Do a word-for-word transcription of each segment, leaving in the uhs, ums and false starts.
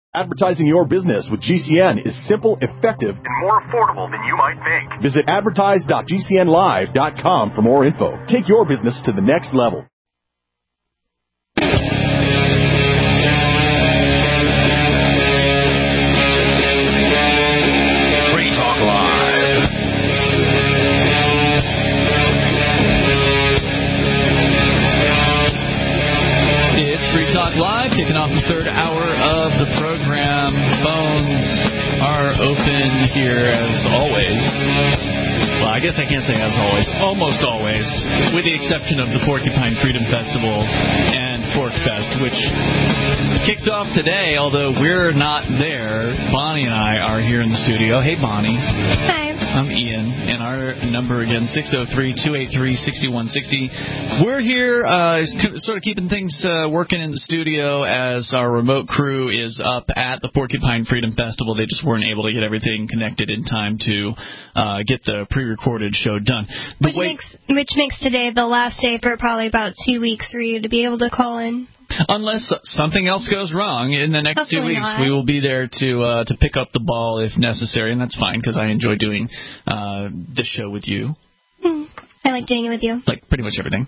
Advertising your business with G C N is simple, effective, and more affordable than you might think. Visit advertise dot g c n live dot com for more info. Take your business to the next level. Free Talk Live. It's Free Talk Live, kicking off the third hour of the program. Phones are open here as always. Well, I guess I can't say as always. Almost always, with the exception of the Porcupine Freedom Festival and Fork Fest, which kicked off today, although we're not there. Bonnie and I are here in the studio. Hey, Bonnie. Hi. I'm Ian, and our number again, six oh three, two eight three, six one six oh. We're here uh, sort of keeping things uh, working in the studio as our remote crew is up at the Porcupine Freedom Festival. They just weren't able to get everything connected in time to uh, get the pre-recorded show done. The which, way- makes, which makes today the last day for probably about two weeks for you to be able to call in. Unless something else goes wrong in the next Hopefully two weeks, not. we will be there to uh, to pick up the ball if necessary, and that's fine because I enjoy doing uh, this show with you. Mm, I like doing it with you. Like pretty much everything.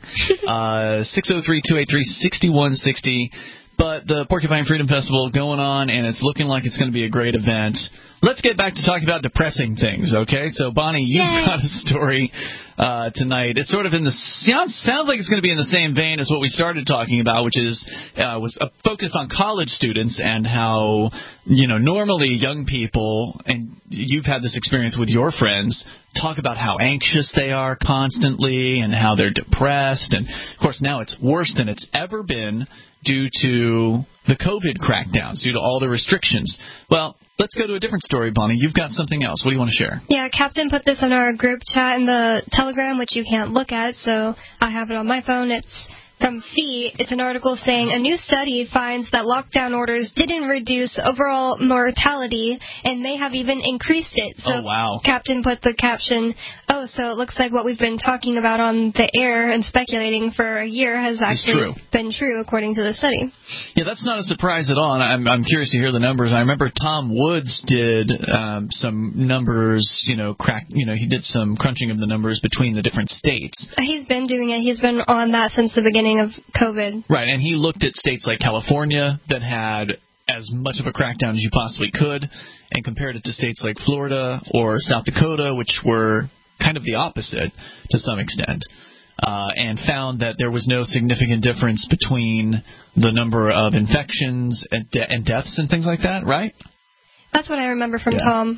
uh, six oh three, two eight three, six one six oh. But the Porcupine Freedom Festival going on, and it's looking like it's going to be a great event. Let's get back to talking about depressing things, okay? So, Bonnie, you've Yay. got a story uh, tonight. It's sort of in the sounds sounds like it's going to be in the same vein as what we started talking about, which is uh, was a focus on college students and how, you know, normally young people, and you've had this experience with your friends, talk about how anxious they are constantly and how they're depressed. And, of course, now it's worse than it's ever been due to the COVID crackdowns, due to all the restrictions. Well, let's go to a different story, Bonnie. You've got something else. What do you want to share? Yeah, Captain put this in our group chat in the Telegram, which you can't look at, so I have it on my phone. It's from F E. It's an article saying a new study finds that lockdown orders didn't reduce overall mortality and may have even increased it. So Oh, wow. Captain put the caption, oh, so it looks like what we've been talking about on the air and speculating for a year has actually true. been true according to the study. Yeah, that's not a surprise at all, and I'm, I'm curious to hear the numbers. I remember Tom Woods did um, some numbers, you know, crack, you know, he did some crunching of the numbers between the different states. He's been doing it. He's been on that since the beginning of COVID. Right, and he looked at states like California that had as much of a crackdown as you possibly could and compared it to states like Florida or South Dakota, which were kind of the opposite to some extent, uh, and found that there was no significant difference between the number of infections and, de- and deaths and things like that, right? That's what I remember from Yeah. Tom.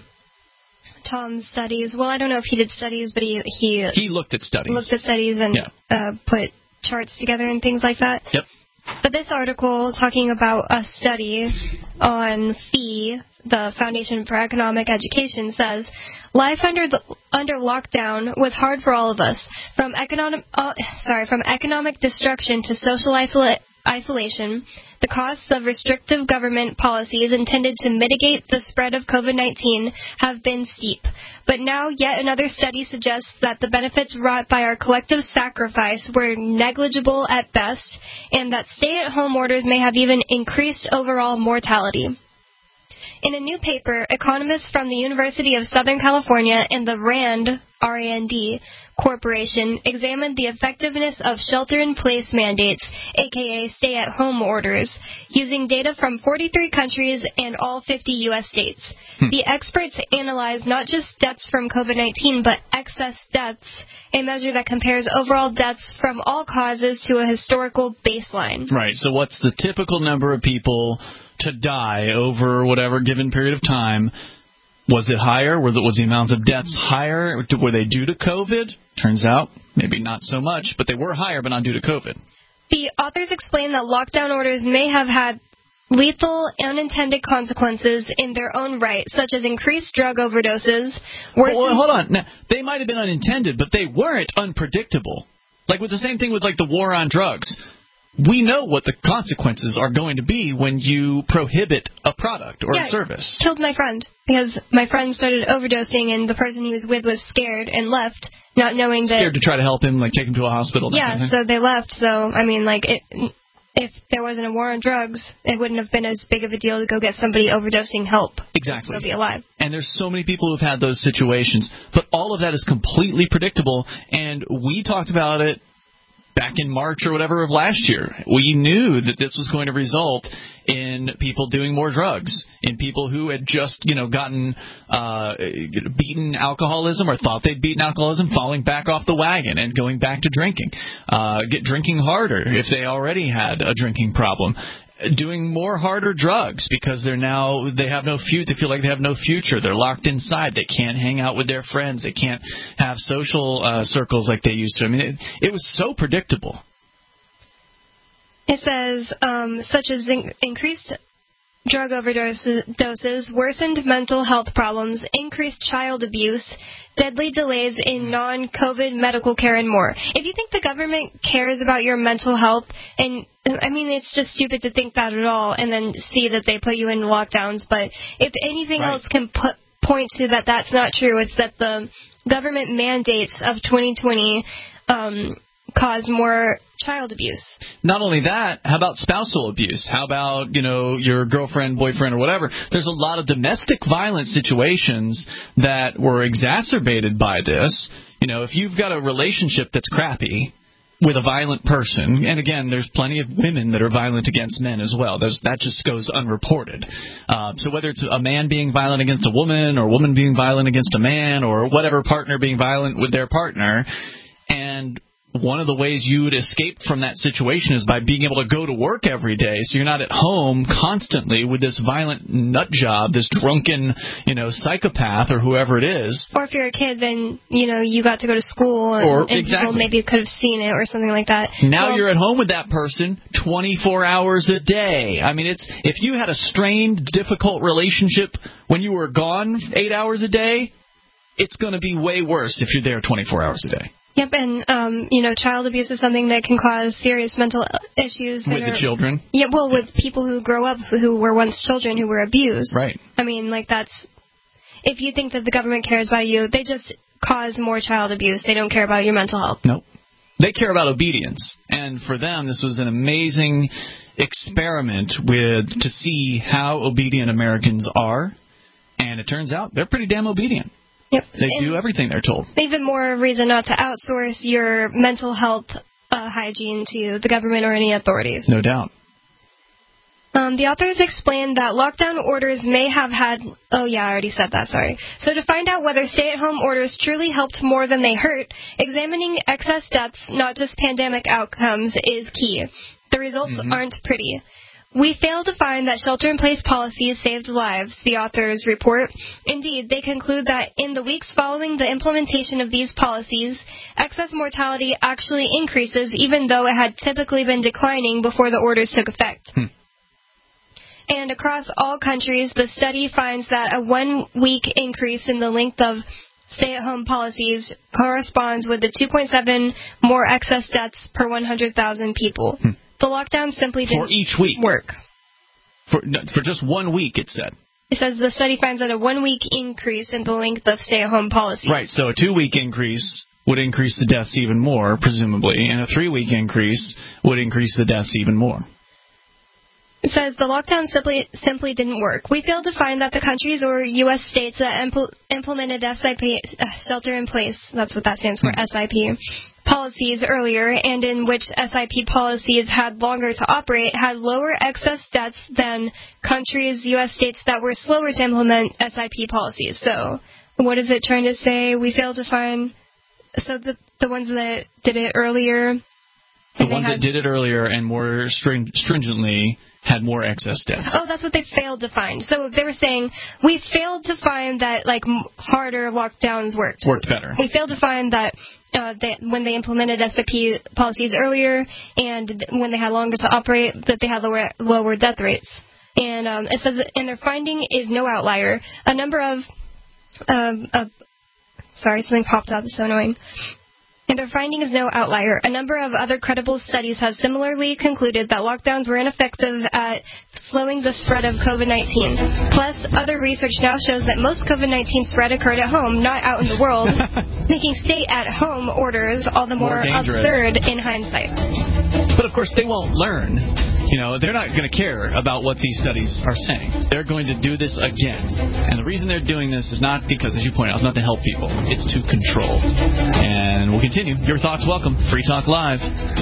Tom's studies. Well, I don't know if he did studies, but he he, He looked at studies. looked at studies and Yeah. uh, put charts together and things like that. Yep. But this article talking about a study on F E, the Foundation for Economic Education, says life under the, under lockdown was hard for all of us. From economic uh, sorry, from economic destruction to social isola- isolation, the costs of restrictive government policies intended to mitigate the spread of COVID nineteen have been steep. But now yet another study suggests that the benefits wrought by our collective sacrifice were negligible at best, and that stay-at-home orders may have even increased overall mortality. In a new paper, economists from the University of Southern California and the RAND, R A N D, Corporation examined the effectiveness of shelter-in-place mandates, aka stay-at-home orders, using data from forty-three countries and all fifty U S states. Hmm. The experts analyzed not just deaths from COVID nineteen, but excess deaths, a measure that compares overall deaths from all causes to a historical baseline. Right, so what's the typical number of people to die over whatever given period of time? Was it higher? Was, it, was the amount of deaths higher? Were they due to COVID? Turns out, maybe not so much, but they were higher, but not due to COVID. The authors explain that lockdown orders may have had lethal unintended consequences in their own right, such as increased drug overdoses. Well, well, hold on. Now, they might have been unintended, but they weren't unpredictable. Like with the same thing with like the war on drugs. We know what the consequences are going to be when you prohibit a product or yeah, a service. Killed my friend because my friend started overdosing and the person he was with was scared and left, not knowing that. Scared to try to help him, like take him to a hospital. Yeah, so they left. So I mean, like it. if there wasn't a war on drugs, it wouldn't have been as big of a deal to go get somebody overdosing help. Exactly. Still be alive. And there's so many people who've had those situations. But all of that is completely predictable, and we talked about it back in March or whatever of last year. We knew that this was going to result in people doing more drugs, in people who had just, you know, gotten uh, beaten alcoholism or thought they'd beaten alcoholism, falling back off the wagon and going back to drinking, uh, get drinking harder if they already had a drinking problem. Doing more harder drugs because they're now they have no future. They feel like they have no future. They're locked inside. They can't hang out with their friends. They can't have social uh, circles like they used to. I mean, it, it was so predictable. It says, um, such as in- increased drug overdoses, worsened mental health problems, increased child abuse, deadly delays in non-COVID medical care, and more. If you think the government cares about your mental health, and I mean, it's just stupid to think that at all, and then see that they put you in lockdowns. But if anything right. else can put, point to that that's not true, it's that the government mandates of twenty twenty um, cause more child abuse. Not only that, how about spousal abuse? How about, you know, your girlfriend, boyfriend, or whatever? There's a lot of domestic violence situations that were exacerbated by this. You know, if you've got a relationship that's crappy with a violent person, and again, there's plenty of women that are violent against men as well. There's, that just goes unreported. Uh, so whether it's a man being violent against a woman, or a woman being violent against a man, or whatever partner being violent with their partner, and one of the ways you would escape from that situation is by being able to go to work every day, so you're not at home constantly with this violent nut job, this drunken, you know, psychopath or whoever it is. Or if you're a kid, then, you know, you got to go to school, and, or, and exactly. people maybe could have seen it or something like that. Now well, you're at home with that person twenty-four hours a day. I mean, it's if you had a strained, difficult relationship when you were gone eight hours a day, it's going to be way worse if you're there twenty-four hours a day. Yep, and, um, you know, child abuse is something that can cause serious mental issues. With are, the children? Yeah, well, with people who grow up who were once children who were abused. Right. I mean, like, that's... If you think that the government cares about you, they just cause more child abuse. They don't care about your mental health. Nope. They care about obedience. And for them, this was an amazing experiment with to see how obedient Americans are. And it turns out they're pretty damn obedient. Yep. They and do everything they're told. Even more reason not to outsource your mental health uh, hygiene to the government or any authorities. No doubt. Um, the authors explained that lockdown orders may have had... Oh, yeah, I already said that, sorry. So to find out whether stay-at-home orders truly helped more than they hurt, examining excess deaths, not just pandemic outcomes, is key. The results mm-hmm. aren't pretty. We fail to find that shelter-in-place policies saved lives, the authors report. Indeed, they conclude that in the weeks following the implementation of these policies, excess mortality actually increases, even though it had typically been declining before the orders took effect. Hmm. And across all countries, the study finds that a one-week increase in the length of stay-at-home policies corresponds with the two point seven more excess deaths per one hundred thousand people. Hmm. The lockdown simply didn't for each week. work. For, no, for just one week, it said. It says the study finds that a one-week increase in the length of stay-at-home policies. Right, so a two-week increase would increase the deaths even more, presumably, and a three-week increase would increase the deaths even more. It says the lockdown simply simply didn't work. We failed to find that the countries or U S states that impl- implemented S I P, uh, shelter-in-place, that's what that stands for, mm. S I P, policies earlier, and in which S I P policies had longer to operate, had lower excess deaths than countries, U S states that were slower to implement S I P policies. So what is it trying to say? We failed to find... So the the ones that did it earlier... The ones had, that did it earlier and more string, stringently... had more excess deaths. Oh, that's what they failed to find. So they were saying, we failed to find that, like, harder lockdowns worked. Worked better. We failed to find that uh, they, when they implemented S I P policies earlier and when they had longer to operate, that they had lower, lower death rates. And um, it says, and their finding is no outlier. A number of, um, uh, sorry, something popped up, it's so annoying. And their finding is no outlier. A number of other credible studies have similarly concluded that lockdowns were ineffective at slowing the spread of COVID nineteen. Plus, other research now shows that most COVID nineteen spread occurred at home, not out in the world, making stay-at-home orders all the more, more absurd in hindsight. But, of course, they won't learn. You know, they're not going to care about what these studies are saying. They're going to do this again. And the reason they're doing this is not because, as you point out, it's not to help people. It's to control. And we'll continue. Your thoughts welcome. Free Talk Live.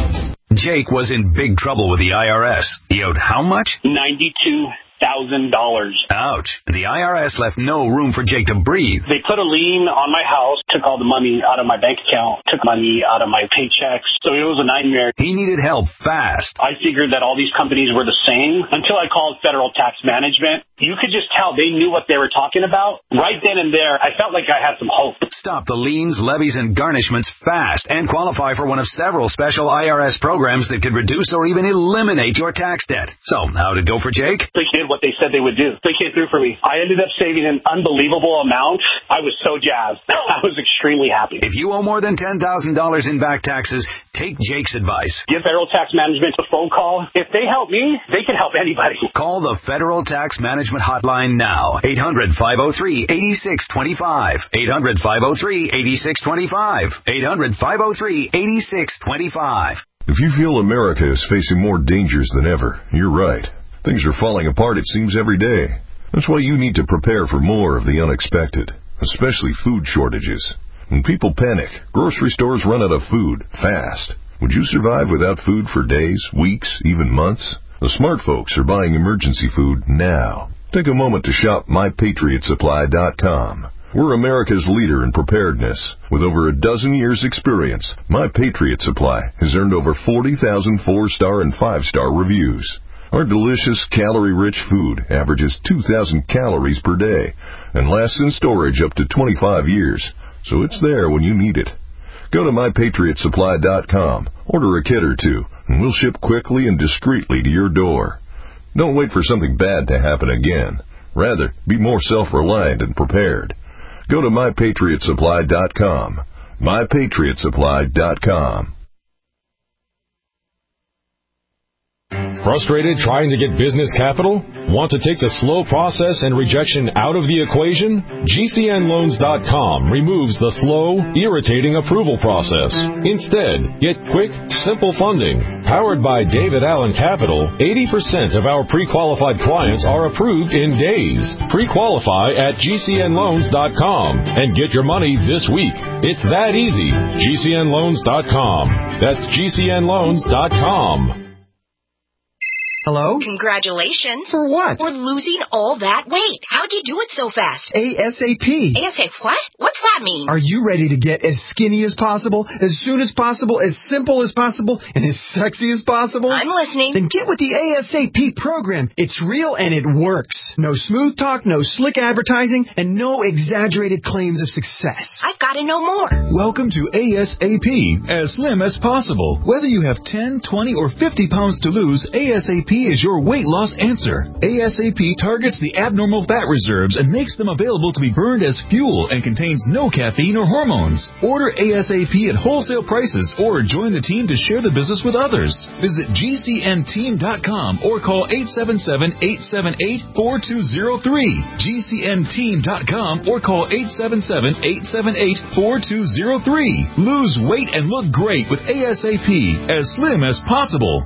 Jake was in big trouble with the I R S. He owed how much? ninety-two thousand dollars. Ouch. The I R S left no room for Jake to breathe. They put a lien on my house, took all the money out of my bank account, took money out of my paychecks. So it was a nightmare. He needed help fast. I figured that all these companies were the same until I called Federal Tax Management. You could just tell they knew what they were talking about. Right then and there, I felt like I had some hope. Stop the liens, levies, and garnishments fast and qualify for one of several special I R S programs that could reduce or even eliminate your tax debt. So, how'd it go for Jake? They did what they said they would do. They came through for me. I ended up saving an unbelievable amount. I was so jazzed. I was extremely happy. If you owe more than ten thousand dollars in back taxes, take Jake's advice. Give Federal Tax Management a phone call. If they help me, they can help anybody. Call the Federal Tax Management Hotline now. eight hundred, five oh three, eight six two five. eight hundred, five oh three, eight six two five. eight hundred, five oh three, eight six two five. If you feel America is facing more dangers than ever, you're right. Things are falling apart, it seems, every day. That's why you need to prepare for more of the unexpected, especially food shortages. When people panic, grocery stores run out of food fast. Would you survive without food for days, weeks, even months? The smart folks are buying emergency food now. Take a moment to shop my patriot supply dot com. We're America's leader in preparedness. With over a dozen years' experience, My Patriot Supply has earned over forty thousand four-star and five-star reviews. Our delicious, calorie-rich food averages two thousand calories per day and lasts in storage up to twenty-five years, so it's there when you need it. Go to my patriot supply dot com, order a kit or two, and we'll ship quickly and discreetly to your door. Don't wait for something bad to happen again. Rather, be more self-reliant and prepared. Go to my patriot supply dot com. my patriot supply dot com. Frustrated trying to get business capital? Want to take the slow process and rejection out of the equation? G C N loans dot com removes the slow, irritating approval process. Instead, get quick, simple funding. Powered by David Allen Capital, eighty percent of our pre-qualified clients are approved in days. Pre-qualify at G C N loans dot com and get your money this week. It's that easy. G C N loans dot com. That's G C N loans dot com. Hello? Congratulations. For what? For losing all that weight. How'd you do it so fast? ASAP. ASAP what? What's that mean? Are you ready to get as skinny as possible, as soon as possible, as simple as possible, and as sexy as possible? I'm listening. Then get with the ASAP program. It's real and it works. No smooth talk, no slick advertising, and no exaggerated claims of success. I've got to know more. Welcome to ASAP, as slim as possible. Whether you have ten, twenty, or fifty pounds to lose, ASAP is your weight loss answer. ASAP targets the abnormal fat reserves and makes them available to be burned as fuel and contains no caffeine or hormones. Order ASAP at wholesale prices or join the team to share the business with others. Visit G C N team dot com or call eight seven seven, eight seven eight, four two zero three. G C N team dot com or call eight seven seven, eight seven eight, four two zero three. Lose weight and look great with ASAP, as slim as possible.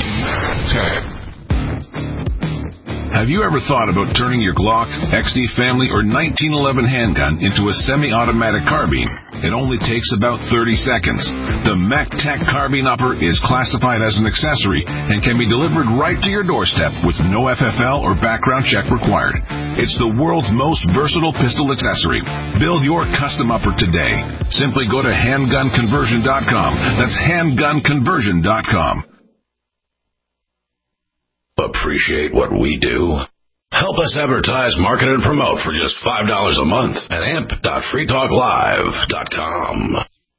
Have you ever thought about turning your Glock, X D Family, or nineteen eleven handgun into a semi-automatic carbine? It only takes about thirty seconds. The MacTac Carbine Upper is classified as an accessory and can be delivered right to your doorstep with no F F L or background check required. It's the world's most versatile pistol accessory. Build your custom upper today. Simply go to handgun conversion dot com. That's handgun conversion dot com. Appreciate what we do? Help us advertise, market, and promote for just five dollars a month at amp dot free talk live dot com.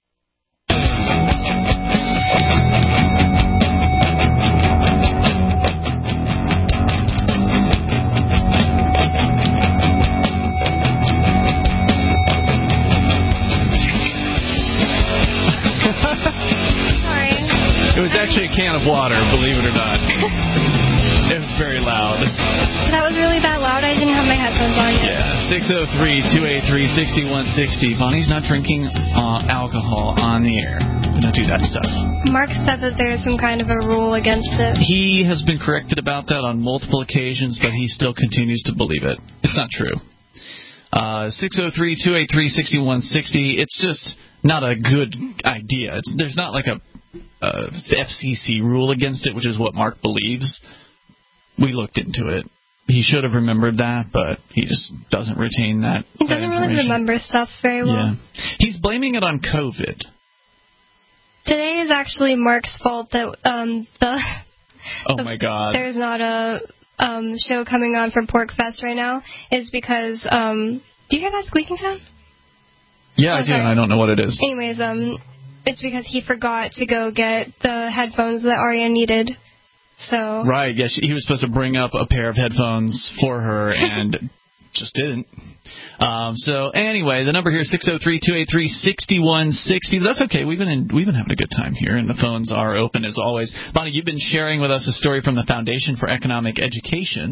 Sorry. It was actually a can of water, believe it or not. It was very loud. That was really that loud. I didn't have my headphones on yet. Yeah, six oh three, two eight three, six one six oh. Bonnie's not drinking uh, alcohol on the air. We don't do that stuff. Mark said that there's some kind of a rule against it. He has been corrected about that on multiple occasions, but he still continues to believe it. It's not true. Uh, six oh three, two eight three, six one six oh. It's just not a good idea. It's, there's not like a uh, F C C rule against it, which is what Mark believes. We looked into it. He should have remembered that, but he just doesn't retain that. He doesn't really remember stuff very well. Yeah. He's blaming it on COVID. Today is actually Mark's fault that um, the oh my God, there's not a um, show coming on for Pork Fest right now. Is because um, do you hear that squeaking sound? Yeah, oh, I do. sorry. And I don't know what it is. Anyways, um, it's because he forgot to go get the headphones that Arya needed. So right, yeah, she, he was supposed to bring up a pair of headphones for her and just didn't. Um, so anyway, the number here is six oh three, two eight three, six one six oh. That's okay. We've been in, we've been having a good time here, and the phones are open as always. Bonnie, you've been sharing with us a story from the Foundation for Economic Education,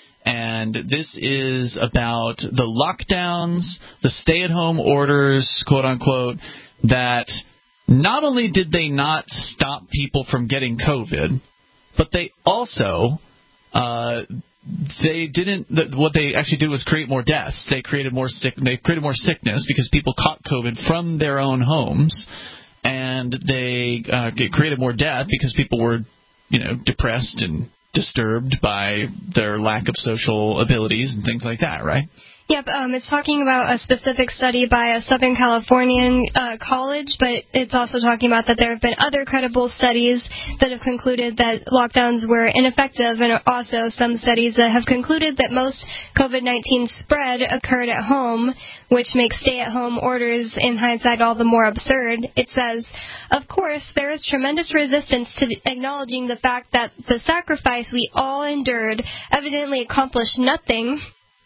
and this is about the lockdowns, the stay-at-home orders, quote unquote, that not only did they not stop people from getting COVID, but they also, uh, they didn't. What they actually did was create more deaths. They created more sick. They created more sickness because people caught COVID from their own homes, and they uh, created more death because people were, you know, depressed and disturbed by their lack of social abilities and things like that. Right? Yep, um, it's talking about a specific study by a Southern Californian uh, college, but it's also talking about that there have been other credible studies that have concluded that lockdowns were ineffective, and also some studies that have concluded that most COVID nineteen spread occurred at home, which makes stay-at-home orders, in hindsight, all the more absurd. It says, of course, there is tremendous resistance to acknowledging the fact that the sacrifice we all endured evidently accomplished nothing,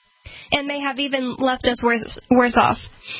and may have even left us worse, worse off.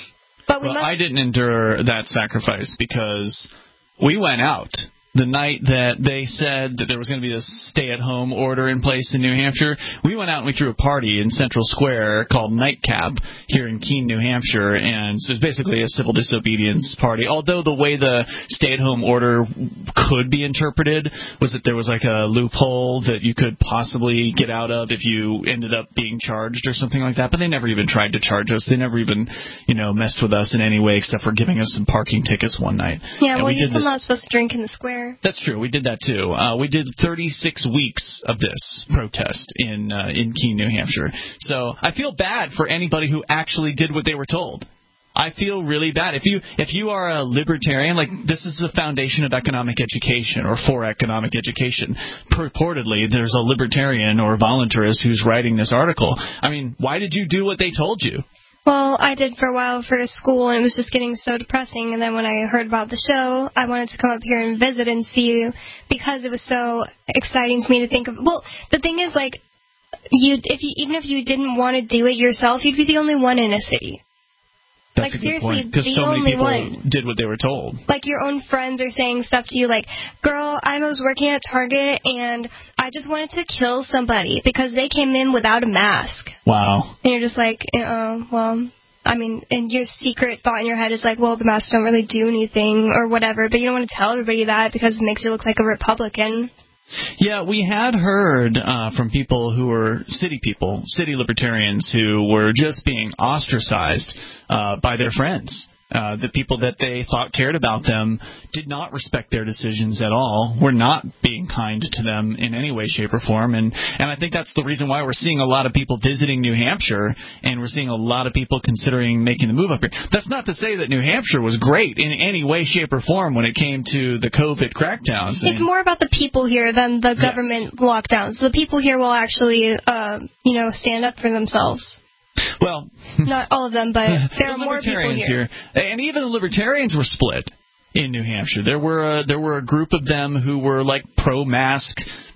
But we well, must... I didn't endure that sacrifice because we went out the night that they said that there was going to be this stay-at-home order in place in New Hampshire. We went out and we threw a party in Central Square called Nightcap here in Keene, New Hampshire, and so it's basically a civil disobedience party. Although the way the stay-at-home order could be interpreted was that there was like a loophole that you could possibly get out of if you ended up being charged or something like that, but they never even tried to charge us. They never even, you know, messed with us in any way except for giving us some parking tickets one night. Yeah, and well, we you're did still this- not supposed to drink in the square. That's true. We did that too. Uh, we did thirty-six weeks of this protest in uh, in Keene, New Hampshire. So I feel bad for anybody who actually did what they were told. I feel really bad. If you if you are a libertarian, like this is the Foundation of Economic Education or for Economic Education. Purportedly, there's a libertarian or voluntarist who's writing this article. I mean, why did you do what they told you? Well, I did for a while for school, and it was just getting so depressing. And then when I heard about the show, I wanted to come up here and visit and see you because it was so exciting to me to think of. Well, the thing is, like, you if you even if you didn't want to do it yourself, you'd be the only one in a city. That's like, a good seriously, point, because the so many only people one. did what they were told. Like, your own friends are saying stuff to you like, girl, I was working at Target, and I just wanted to kill somebody because they came in without a mask. Wow. And you're just like, oh, well, I mean, and your secret thought in your head is like, well, the masks don't really do anything or whatever, but you don't want to tell everybody that because it makes you look like a Republican. Yeah, we had heard uh, from people who were city people, city libertarians, who were just being ostracized uh, by their friends. Uh, the people that they thought cared about them did not respect their decisions at all, were not being kind to them in any way, shape, or form. And, and I think that's the reason why we're seeing a lot of people visiting New Hampshire, and we're seeing a lot of people considering making the move up here. That's not to say that New Hampshire was great in any way, shape, or form when it came to the COVID crackdowns. It's more about the people here than the government yes. lockdowns. The people here will actually, uh, you know, stand up for themselves. Well, not all of them, but there the are more people here, here. and even the libertarians were split in New Hampshire. There were a, there were a group of them who were like pro-mask,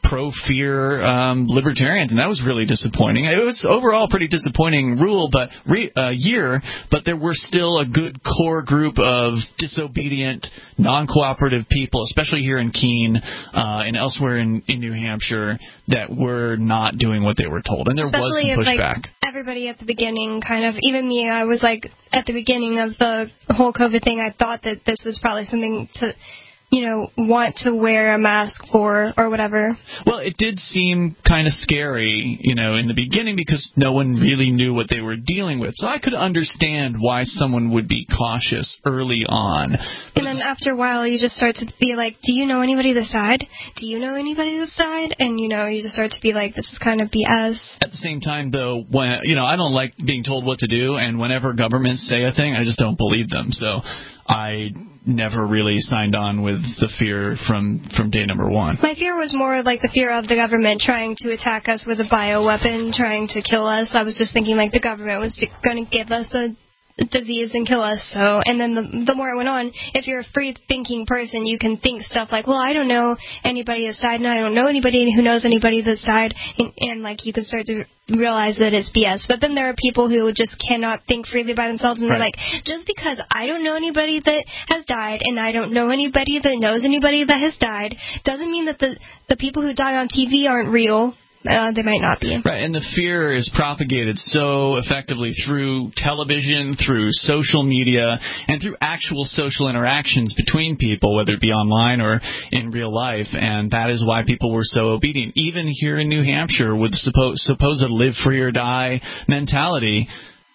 pro-fear um, libertarians, and that was really disappointing. It was overall a pretty disappointing rule, but re- uh, year, but there were still a good core group of disobedient, non-cooperative people, especially here in Keene uh, and elsewhere in, in New Hampshire, that were not doing what they were told, and there especially was some if, pushback. Like, everybody at the beginning, kind of, even me, I was like, at the beginning of the whole COVID thing, I thought that this was probably something to, you know, want to wear a mask for or whatever. Well, it did seem kind of scary, you know, in the beginning because no one really knew what they were dealing with. So I could understand why someone would be cautious early on. And then after a while, you just start to be like, do you know anybody this died? Do you know anybody this died? And, you know, you just start to be like, this is kind of B S. At the same time, though, when you know, I don't like being told what to do, and whenever governments say a thing, I just don't believe them. So I never really signed on with the fear from, from day number one. My fear was more like the fear of the government trying to attack us with a bioweapon, trying to kill us. I was just thinking like the government was going to give us a disease and kill us. So, and then the, the more it went on, if you're a free-thinking person, you can think stuff like, well, I don't know anybody that's died, and I don't know anybody who knows anybody that's died, and, and like you can start to realize that it's B S. But then there are people who just cannot think freely by themselves, and right. they're like, just because I don't know anybody that has died, and I don't know anybody that knows anybody that has died, doesn't mean that the the people who die on T V aren't real. Uh, they might not be. Right, and the fear is propagated so effectively through television, through social media, and through actual social interactions between people, whether it be online or in real life, and that is why people were so obedient. Even here in New Hampshire, with suppo- supposed live free or die mentality,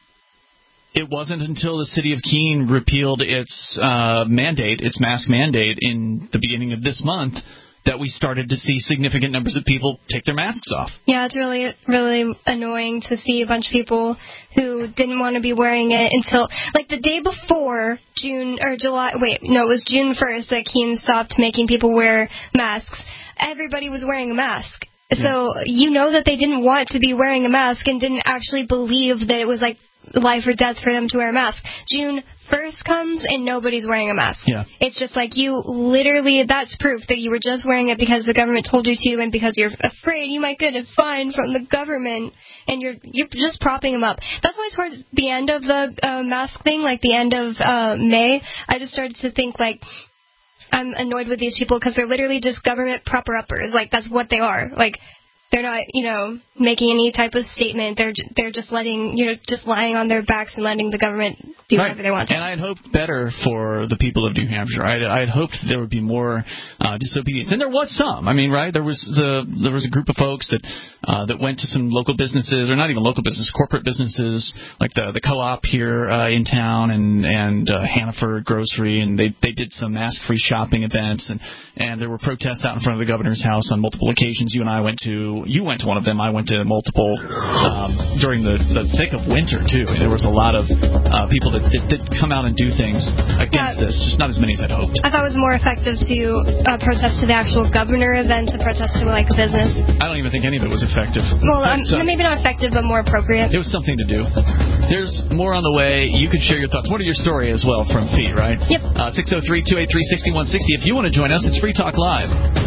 it wasn't until the city of Keene repealed its uh, mandate, its mask mandate, in the beginning of this month, that we started to see significant numbers of people take their masks off. Yeah, it's really, really annoying to see a bunch of people who didn't want to be wearing it until, like, the day before June, or July, wait, no, it was June first that Keene stopped making people wear masks. Everybody was wearing a mask. So yeah. You know that they didn't want to be wearing a mask and didn't actually believe that it was, like, life or death for them to wear a mask. June first comes and nobody's wearing a mask. Yeah. It's just like you literally, that's proof that you were just wearing it because the government told you to and because you're afraid you might get a fine from the government, and you're you're just propping them up. That's why towards the end of the uh, mask thing, like the end of uh, May, I just started to think like, I'm annoyed with these people because they're literally just government propper-uppers. Like, that's what they are. Like, they're not, you know, making any type of statement. They're they're just letting, you know, just lying on their backs and letting the government do right. whatever they want to. And I'd hoped better for the people of New Hampshire. I'd, I'd hoped there would be more uh, disobedience, and there was some. I mean, right? There was the there was a group of folks that uh, that went to some local businesses, or not even local business, corporate businesses, like the the co-op here uh, in town, and and uh, Hannaford Grocery, and they they did some mask-free shopping events, and and there were protests out in front of the governor's house on multiple occasions. You and I went to. You went to one of them. I went to multiple um, during the, the thick of winter, too. And there was a lot of uh, people that did, did come out and do things against yeah. this, just not as many as I'd hoped. I thought it was more effective to uh, protest to the actual governor than to protest to, like, a business. I don't even think any of it was effective. Well, but, um, uh, maybe not effective, but more appropriate. It was something to do. There's more on the way. You could share your thoughts. What are your story as well from Fee, right? Yep. Uh, six oh three, two eight three, six one six oh. If you want to join us, it's Free Talk Live.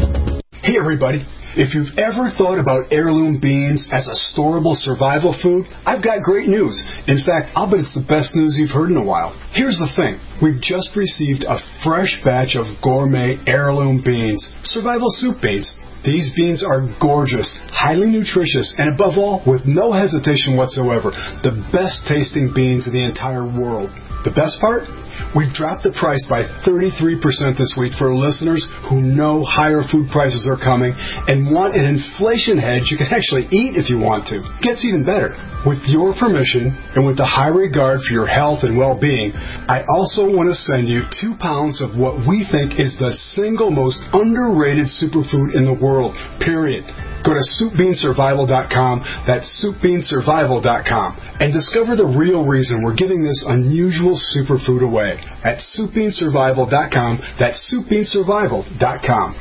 Hey, everybody. If you've ever thought about heirloom beans as a storable survival food, I've got great news. In fact, I'll bet it's the best news you've heard in a while. Here's the thing. We've just received a fresh batch of gourmet heirloom beans, survival soup beans. These beans are gorgeous, highly nutritious, and above all, with no hesitation whatsoever, the best tasting beans in the entire world. The best part? We've dropped the price by thirty-three percent this week for listeners who know higher food prices are coming and want an inflation hedge you can actually eat if you want to. Gets even better. With your permission and with the high regard for your health and well-being, I also want to send you two pounds of what we think is the single most underrated superfood in the world, period. Go to soup bean survival dot com, that's soup bean survival dot com, and discover the real reason we're giving this unusual superfood away at soup bean survival dot com, that's soup bean survival dot com.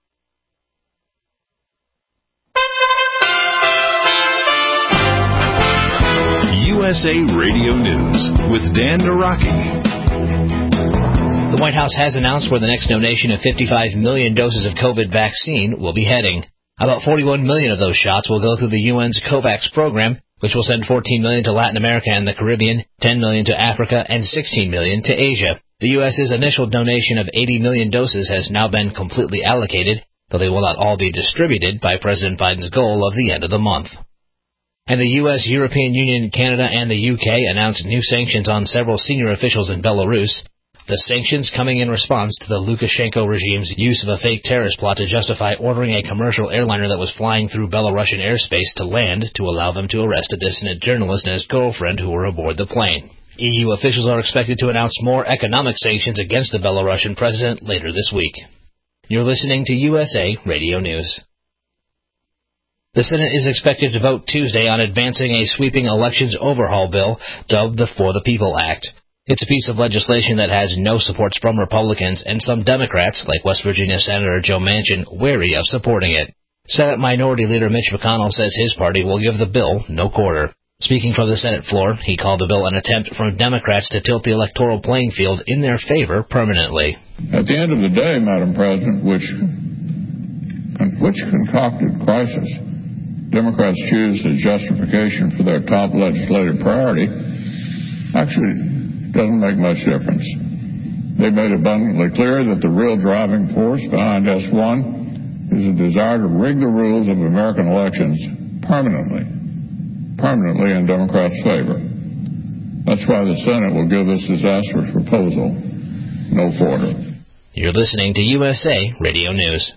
U S A Radio News with Dan Naraki. The White House has announced where the next donation of fifty-five million doses of COVID vaccine will be heading. About forty-one million of those shots will go through the U N's COVAX program, which will send fourteen million to Latin America and the Caribbean, ten million to Africa, and sixteen million to Asia. The U S's initial donation of eighty million doses has now been completely allocated, though they will not all be distributed by President Biden's goal of the end of the month. And the U S, European Union, Canada, and the U K announced new sanctions on several senior officials in Belarus. The sanctions coming in response to the Lukashenko regime's use of a fake terrorist plot to justify ordering a commercial airliner that was flying through Belarusian airspace to land to allow them to arrest a dissident journalist and his girlfriend who were aboard the plane. E U officials are expected to announce more economic sanctions against the Belarusian president later this week. You're listening to U S A Radio News. The Senate is expected to vote Tuesday on advancing a sweeping elections overhaul bill dubbed the For the People Act. It's a piece of legislation that has no supports from Republicans and some Democrats, like West Virginia Senator Joe Manchin, wary of supporting it. Senate Minority Leader Mitch McConnell says his party will give the bill no quarter. Speaking from the Senate floor, he called the bill an attempt from Democrats to tilt the electoral playing field in their favor permanently. At the end of the day, Madam President, which, which concocted crisis Democrats choose as justification for their top legislative priority actually doesn't make much difference. They made abundantly clear that the real driving force behind S one is a desire to rig the rules of American elections permanently, permanently in Democrats' favor. That's why the Senate will give this disastrous proposal no quarter. You're listening to U S A Radio News.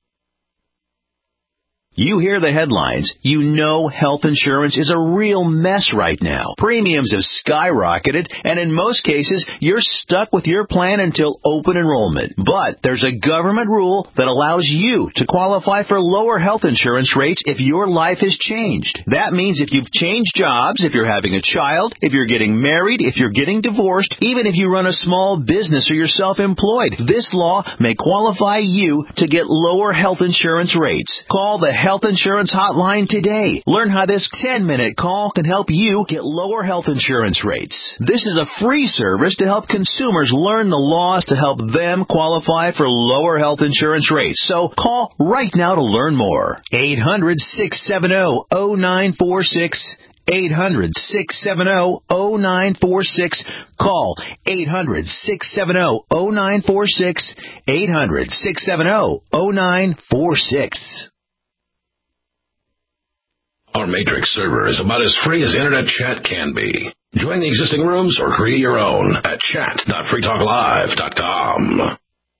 You hear the headlines. You know health insurance is a real mess right now. Premiums have skyrocketed, and in most cases, you're stuck with your plan until open enrollment. But there's a government rule that allows you to qualify for lower health insurance rates if your life has changed. That means if you've changed jobs, if you're having a child, if you're getting married, if you're getting divorced, even if you run a small business or you're self-employed, this law may qualify you to get lower health insurance rates. Call the Health Insurance Hotline today. Learn how this ten-minute call can help you get lower health insurance rates. This is a free service to help consumers learn the laws to help them qualify for lower health insurance rates. So call right now to learn more. eight hundred, six seven zero, zero nine four six. eight hundred, six seven zero, zero nine four six. Call eight hundred, six seven zero, zero nine four six. eight hundred, six seven zero, zero nine four six. Our Matrix server is about as free as internet chat can be. Join the existing rooms or create your own at chat dot free talk live dot com.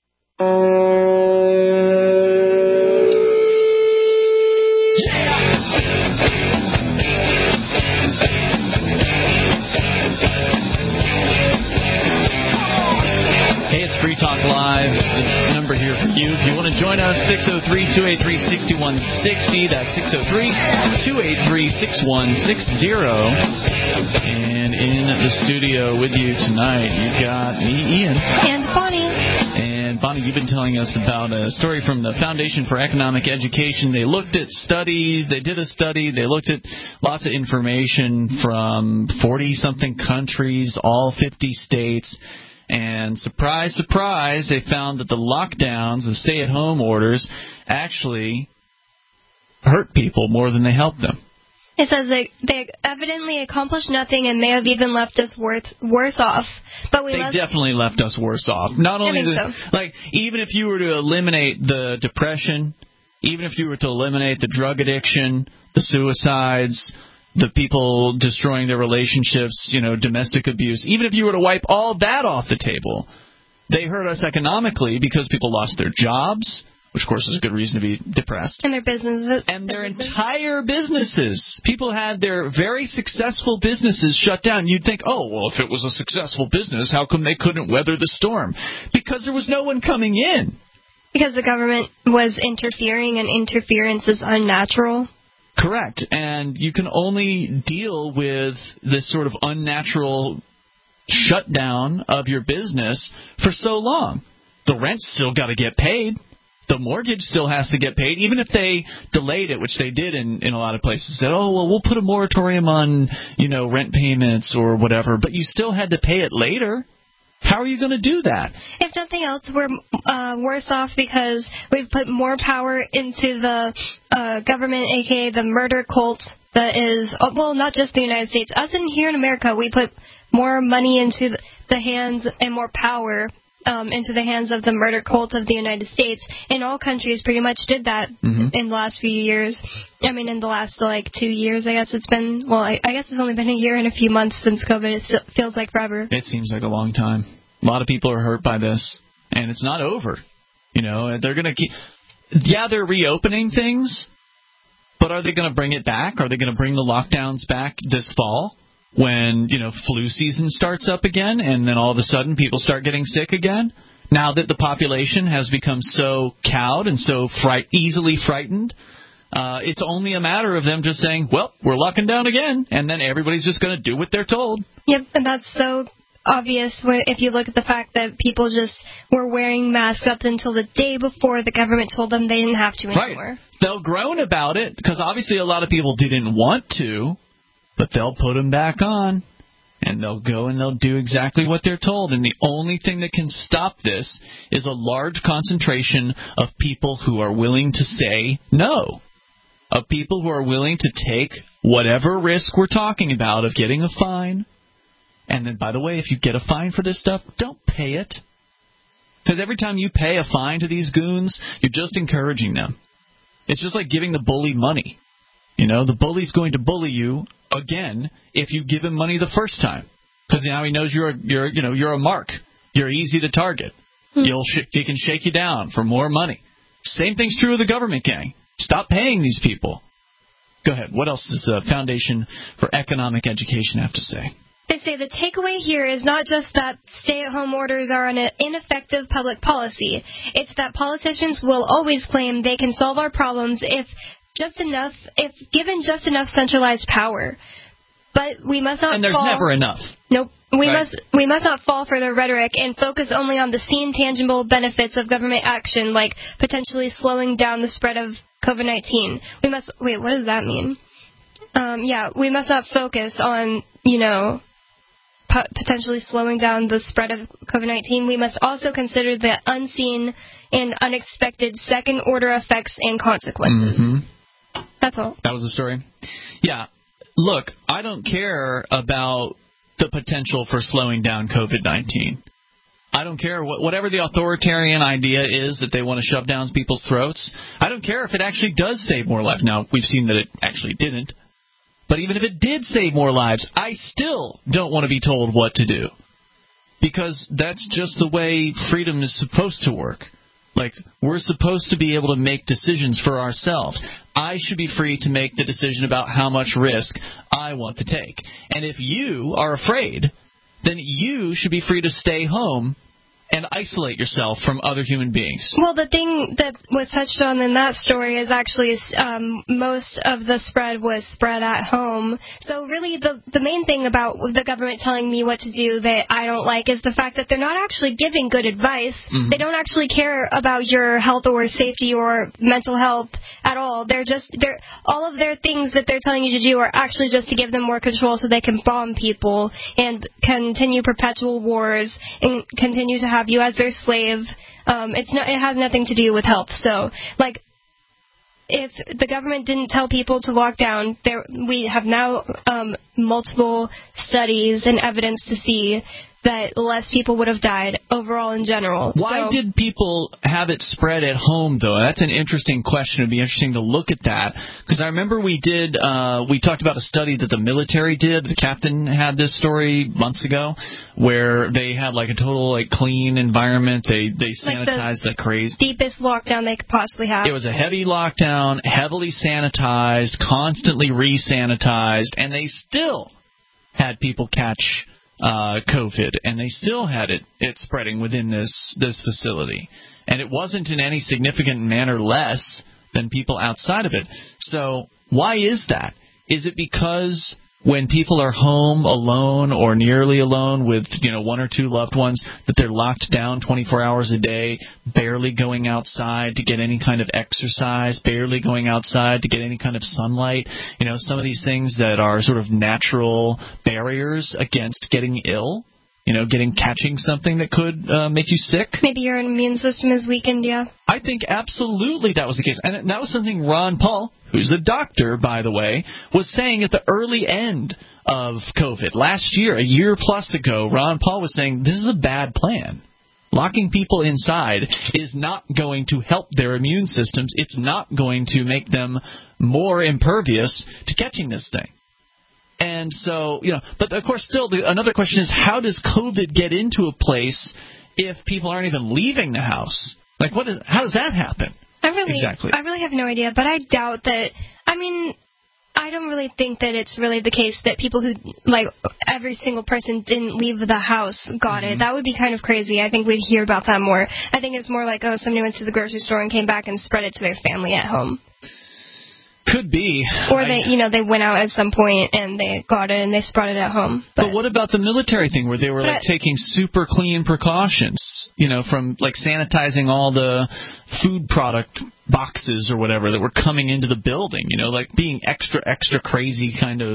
Hey, it's Free Talk Live. The number here for you. If you want to join us, six oh three, two eight three, six one six oh. That's six oh three, two eight three, six one six oh. And in the studio with you tonight, you've got me, Ian. And Bonnie. And Bonnie, you've been telling us about a story from the Foundation for Economic Education. They looked at studies. They did a study. They looked at lots of information from forty-something countries, all fifty states. And surprise, surprise, they found that the lockdowns, the stay-at-home orders, actually hurt people more than they helped them. It says they, they evidently accomplished nothing and may have even left us worth, worse off. But we They must... definitely left us worse off. Not only I think the, so. like, even if you were to eliminate the depression, even if you were to eliminate the drug addiction, the suicides, the people destroying their relationships, you know, domestic abuse, even if you were to wipe all that off the table, they hurt us economically because people lost their jobs, which, of course, is a good reason to be depressed. And their businesses. And their entire businesses. People had their very successful businesses shut down. You'd think, oh, well, if it was a successful business, how come they couldn't weather the storm? Because there was no one coming in. Because the government was interfering, and interference is unnatural. Correct. And you can only deal with this sort of unnatural shutdown of your business for so long. The rent's still got to get paid. The mortgage still has to get paid, even if they delayed it, which they did in, in a lot of places. Said, oh, well, we'll put a moratorium on, you know, rent payments or whatever. But you still had to pay it later. How are you going to do that? If nothing else, we're uh, worse off because we've put more power into the uh, government, a k a the murder cult that is, well, not just the United States. Us in here in America, we put more money into the hands and more power um, into the hands of the murder cult of the United States. And all countries pretty much did that mm-hmm. in the last few years. I mean, in the last, like, two years, I guess it's been, well, I, I guess it's only been a year and a few months since COVID. It still feels like forever. It seems like a long time. A lot of people are hurt by this, and it's not over. You know, they're going to keep, yeah, they're reopening things, but are they going to bring it back? Are they going to bring the lockdowns back this fall when, you know, flu season starts up again, and then all of a sudden people start getting sick again? Now that the population has become so cowed and so fright, easily frightened, uh, it's only a matter of them just saying, well, we're locking down again, and then everybody's just going to do what they're told. Yep, and that's so obvious if you look at the fact that people just were wearing masks up until the day before the government told them they didn't have to anymore. Right. They'll groan about it because obviously a lot of people didn't want to, but they'll put them back on, and they'll go and they'll do exactly what they're told. And the only thing that can stop this is a large concentration of people who are willing to say no, of people who are willing to take whatever risk we're talking about of getting a fine. And then, by the way, if you get a fine for this stuff, don't pay it. Because every time you pay a fine to these goons, you're just encouraging them. It's just like giving the bully money. You know, the bully's going to bully you again if you give him money the first time. Because now he knows you're, you're, you know, you're a mark. You're easy to target. Hmm. You'll sh- he can shake you down for more money. Same thing's true of the government gang. Stop paying these people. Go ahead. What else does the Foundation for Economic Education have to say? They say the takeaway here is not just that stay-at-home orders are an ineffective public policy. It's that politicians will always claim they can solve our problems if just enough, if given just enough centralized power. But we must not. And there's fall, never enough. Nope. We right. must we must not fall for their rhetoric and focus only on the seen tangible benefits of government action, like potentially slowing down the spread of COVID nineteen. We must wait. What does that mean? Um, yeah, we must not focus on you know. potentially slowing down the spread of COVID nineteen, we must also consider the unseen and unexpected second-order effects and consequences. Mm-hmm. That's all. That was the story? Yeah. Look, I don't care about the potential for slowing down COVID nineteen. I don't care. Whatever the authoritarian idea is that they want to shove down people's throats, I don't care if it actually does save more life. Now, we've seen that it actually didn't. But even if it did save more lives, I still don't want to be told what to do. Because that's just the way freedom is supposed to work. Like, we're supposed to be able to make decisions for ourselves. I should be free to make the decision about how much risk I want to take. And if you are afraid, then you should be free to stay home and isolate yourself from other human beings. Well, the thing that was touched on in that story is actually um, most of the spread was spread at home. So really the the main thing about the government telling me what to do that I don't like is the fact that they're not actually giving good advice. Mm-hmm. They don't actually care about your health or safety or mental health at all. They're just they're all of their things that they're telling you to do are actually just to give them more control so they can bomb people and continue perpetual wars and continue to have you as their slave. Um, it's not, it has nothing to do with health. So, like, if the government didn't tell people to lock down, there we have now um, multiple studies and evidence to see that less people would have died overall in general. Why so, did people have it spread at home, though? That's an interesting question. It would be interesting to look at that. Because I remember we did, uh, we talked about a study that the military did. The captain had this story months ago where they had like a total like clean environment. They, they sanitized like the craze. Deepest lockdown they could possibly have. It was a heavy lockdown, heavily sanitized, constantly re-sanitized, and they still had people catch Uh, COVID, and they still had it, it spreading within this, this facility. And it wasn't in any significant manner less than people outside of it. So why is that? Is it because when people are home alone or nearly alone with, you know, one or two loved ones, that they're locked down twenty-four hours a day, barely going outside to get any kind of exercise, barely going outside to get any kind of sunlight? You know, some of these things that are sort of natural barriers against getting ill. You know, getting catching something that could uh, make you sick. Maybe your immune system is weakened, yeah. I think absolutely that was the case. And that was something Ron Paul, who's a doctor, by the way, was saying at the early end of COVID. Last year, a year plus ago, Ron Paul was saying this is a bad plan. Locking people inside is not going to help their immune systems. It's not going to make them more impervious to catching this thing. And so, you know, but of course, still, the, another question is, how does COVID get into a place if people aren't even leaving the house? Like, what is, how does that happen? I really, exactly. I really have no idea, but I doubt that. I mean, I don't really think that it's really the case that people who, like, every single person didn't leave the house got mm-hmm. it. That would be kind of crazy. I think we'd hear about that more. I think it's more like, oh, somebody went to the grocery store and came back and spread it to their family at home. Could be. Or they, you know, they went out at some point and they got it and they spread it at home. But, but what about the military thing where they were like I, taking super clean precautions, you know, from like sanitizing all the food product boxes or whatever that were coming into the building, you know, like being extra, extra crazy kind of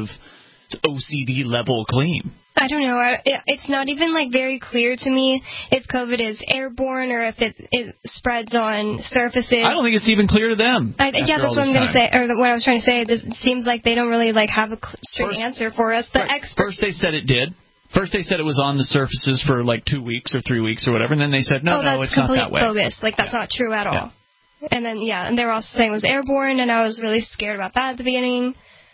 O C D level clean. I don't know. It's not even, like, very clear to me if COVID is airborne or if it, it spreads on surfaces. I don't think it's even clear to them. I, yeah, that's what I'm going to say, or what I was trying to say. It just seems like they don't really, like, have a straight first, answer for us. The right. experts. First they said it did. First they said it was on the surfaces for, like, two weeks or three weeks or whatever, and then they said, no, oh, no, it's not that way. Bogus. Like, that's yeah. not true at all. Yeah. And then, yeah, and they were also saying it was airborne, and I was really scared about that at the beginning.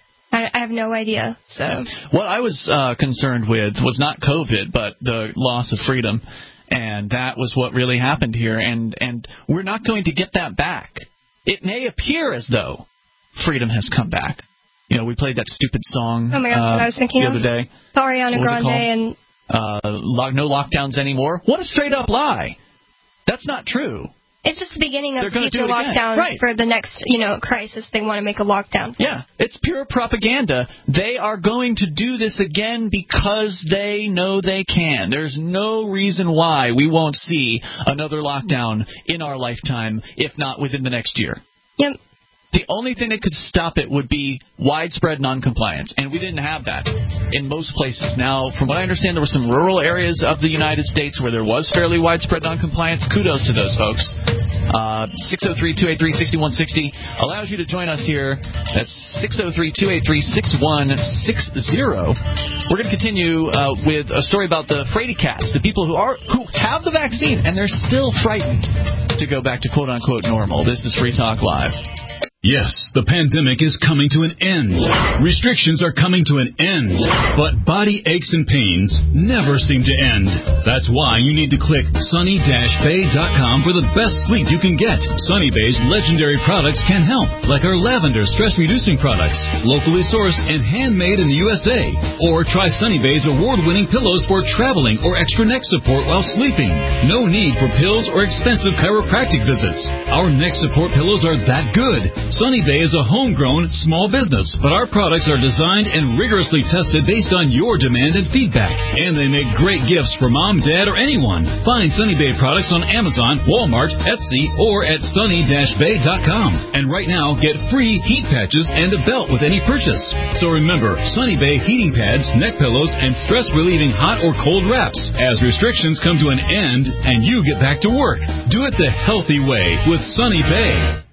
I have no idea. So yeah. What I was uh, concerned with was not COVID, but the loss of freedom, and that was what really happened here. And and we're not going to get that back. It may appear as though freedom has come back. You know, we played that stupid song. Oh my gosh, uh, what I was thinking the of. other day. Ariana Grande and uh, lo- no lockdowns anymore. What a straight up lie. That's not true. It's just the beginning of future Again. lockdowns Right. for the next, you know, crisis they want to make a lockdown. Yeah, it's pure propaganda. They are going to do this again because they know they can. There's no reason why we won't see another lockdown in our lifetime, if not within the next year. Yep. The only thing that could stop it would be widespread noncompliance, and we didn't have that in most places. Now, from what I understand, there were some rural areas of the United States where there was fairly widespread noncompliance. Kudos to those folks. Uh, six oh three, two eight three, six one six oh allows you to join us here. That's six oh three, two eight three, six one six oh. We're going to continue uh, with a story about the fraidy cats, the people who are who have the vaccine, and they're still frightened to go back to quote-unquote normal. This is Free Talk Live. Yes, the pandemic is coming to an end. Restrictions are coming to an end. But body aches and pains never seem to end. That's why you need to click sunny dash bay dot com for the best sleep you can get. Sunny Bay's legendary products can help, like our lavender stress-reducing products, locally sourced and handmade in the U S A. Or try Sunny Bay's award-winning pillows for traveling or extra neck support while sleeping. No need for pills or expensive chiropractic visits. Our neck support pillows are that good. Sunny Bay is a homegrown small business, but our products are designed and rigorously tested based on your demand and feedback. And they make great gifts for mom, dad, or anyone. Find Sunny Bay products on Amazon, Walmart, Etsy, or at sunny dash bay dot com. And right now, get free heat patches and a belt with any purchase. So remember, Sunny Bay heating pads, neck pillows, and stress-relieving hot or cold wraps. As restrictions come to an end and you get back to work, do it the healthy way with Sunny Bay.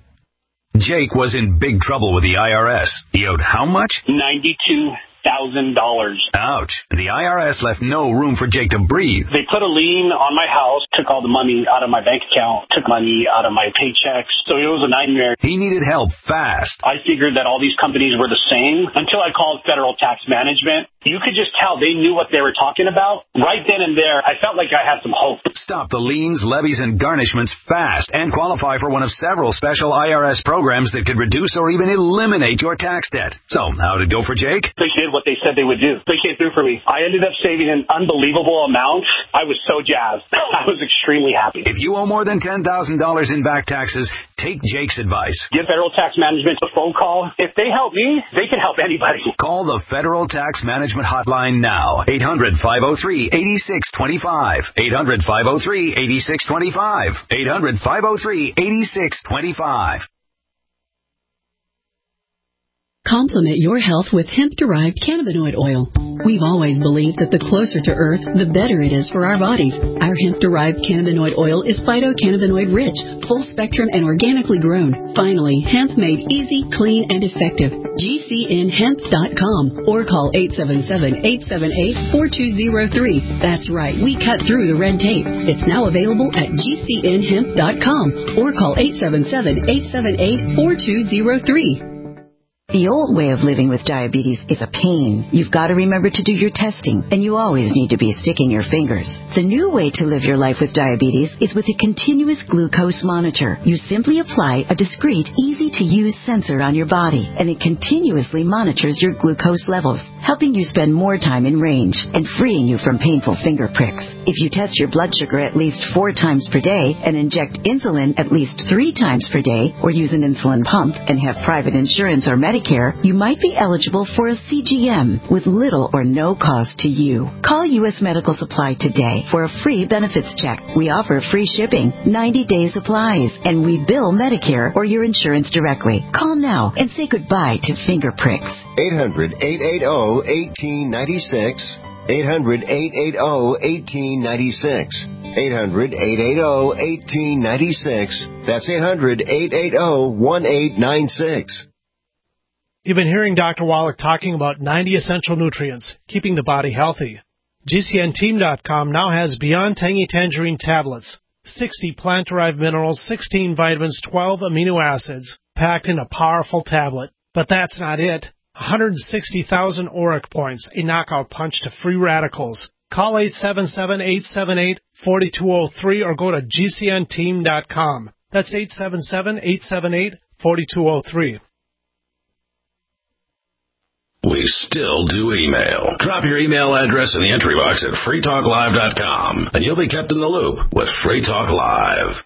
Jake was in big trouble with the I R S. He owed how much? ninety-two thousand dollars. Ouch. The I R S left no room for Jake to breathe. They put a lien on my house, took all the money out of my bank account, took money out of my paychecks. So it was a nightmare. He needed help fast. I figured that all these companies were the same until I called Federal Tax Management. You could just tell they knew what they were talking about. Right then and there, I felt like I had some hope. Stop the liens, levies, and garnishments fast and qualify for one of several special I R S programs that could reduce or even eliminate your tax debt. So, how'd it go for Jake? They did what they said they would do. They came through for me. I ended up saving an unbelievable amount. I was so jazzed. I was extremely happy. If you owe more than ten thousand dollars in back taxes, take Jake's advice. Give Federal Tax Management a phone call. If they help me, they can help anybody. Call the Federal Tax Management Hotline now. eight hundred, five oh three, eight six two five. eight hundred, five oh three, eight six two five. eight hundred, five oh three, eight six two five. Complement your health with hemp-derived cannabinoid oil. We've always believed that the closer to Earth, the better it is for our bodies. Our hemp-derived cannabinoid oil is phytocannabinoid-rich, full-spectrum, and organically grown. Finally, hemp made easy, clean, and effective. G C N hemp dot com or call eight seven seven, eight seven eight, four two zero three. That's right, we cut through the red tape. It's now available at G C N hemp dot com or call eight seven seven, eight seven eight, four two zero three. The old way of living with diabetes is a pain. You've got to remember to do your testing, and you always need to be sticking your fingers. The new way to live your life with diabetes is with a continuous glucose monitor. You simply apply a discreet, easy-to-use sensor on your body, and it continuously monitors your glucose levels, helping you spend more time in range and freeing you from painful finger pricks. If you test your blood sugar at least four times per day and inject insulin at least three times per day, or use an insulin pump and have private insurance or Medicare, you might be eligible for a C G M with little or no cost to you. Call U S Medical Supply today for a free benefits check. We offer free shipping, ninety-day supplies, and we bill Medicare or your insurance directly. Call now and say goodbye to finger pricks. eight hundred, eight eight zero, one eight nine six. eight hundred, eight eight zero, one eight nine six. eight hundred, eight eight zero, one eight nine six. That's eight hundred, eight eight zero, one eight nine six. You've been hearing Doctor Wallach talking about ninety essential nutrients, keeping the body healthy. G C N team dot com now has Beyond Tangy Tangerine tablets, sixty plant-derived minerals, sixteen vitamins, twelve amino acids, packed in a powerful tablet. But that's not it. one hundred sixty thousand auric points, a knockout punch to free radicals. Call eight seven seven, eight seven eight, four two zero three or go to G C N team dot com. That's eight seven seven, eight seven eight, four two zero three. We still do email. Drop your email address in the entry box at free talk live dot com, and you'll be kept in the loop with Free Talk Live.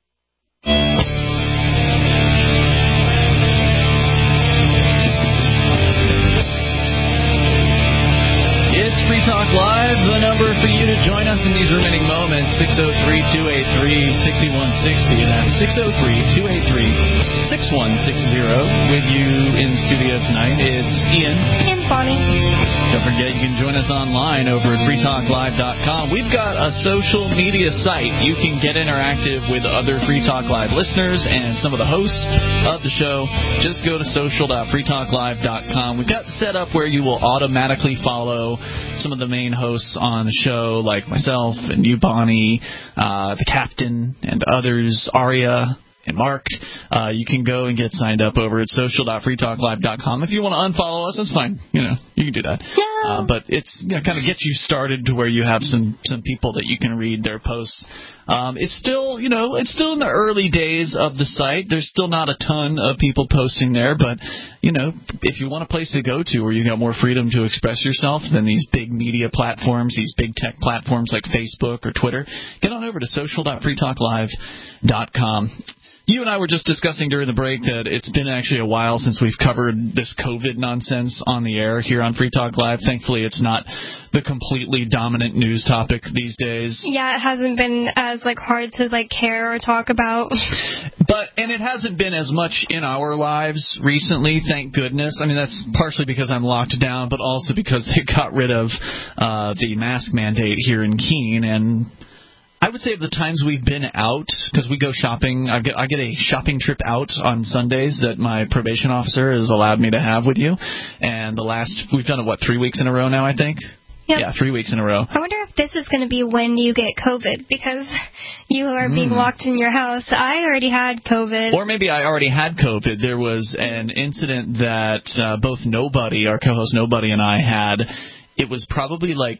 It's Free Talk Live, the number for you to join us in these remaining moments, six oh three, two eight three, six one six oh. That's six oh three, two eight three, six one six oh. With you in studio tonight, it's Ian. And Bonnie. Don't forget, you can join us online over at free talk live dot com. We've got a social media site. You can get interactive with other Free Talk Live listeners and some of the hosts of the show. Just go to social dot free talk live dot com. We've got set up where you will automatically follow some of the main hosts on the show, like myself and you, Bonnie, uh, the Captain, and others, Aria and Mark. Uh, you can go and get signed up over at social dot free talk live dot com. If you want to unfollow us, that's fine. You know, you can do that. Yeah. Uh, but it's, you know, kind of gets you started to where you have some, some people that you can read their posts. Um, it's still, you know, it's still in the early days of the site. There's still not a ton of people posting there, but, you know, if you want a place to go to where you got more freedom to express yourself than these big media platforms, these big tech platforms like Facebook or Twitter, get on over to social dot free talk live dot com. You and I were just discussing during the break that it's been actually a while since we've covered this COVID nonsense on the air here on Free Talk Live. Thankfully, it's not the completely dominant news topic these days. Yeah, it hasn't been as like hard to like care or talk about. But and it hasn't been as much in our lives recently, thank goodness. I mean, that's partially because I'm locked down, but also because they got rid of uh, the mask mandate here in Keene. And I would say of the times we've been out, because we go shopping, I get, I get a shopping trip out on Sundays that my probation officer has allowed me to have with you. And the last, we've done it, what, three weeks in a row now, I think? Yep. Yeah, three weeks in a row. I wonder if this is going to be when you get COVID, because you are being mm. locked in your house. I already had COVID. Or maybe I already had COVID. There was an incident that uh, both Nobody, our co-host Nobody, and I had. It was probably like